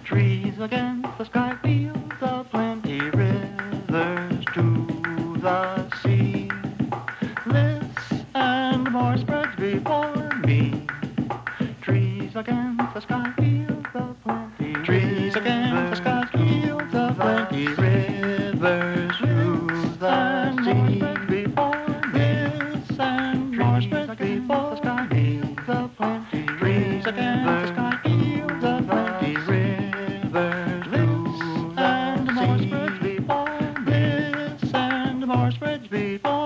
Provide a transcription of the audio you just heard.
Trees against the sky, fields of plenty, rivers to the sea. This and more spreads before me. Trees against the sky, fields of plenty. Trees against the sky, fields of plenty, rivers to the sea. Before this and more spreads before the sky, fields of plenty. Trees against the sky, fields of plenty, rivers to the sea. And more spreads before this and more spreads before.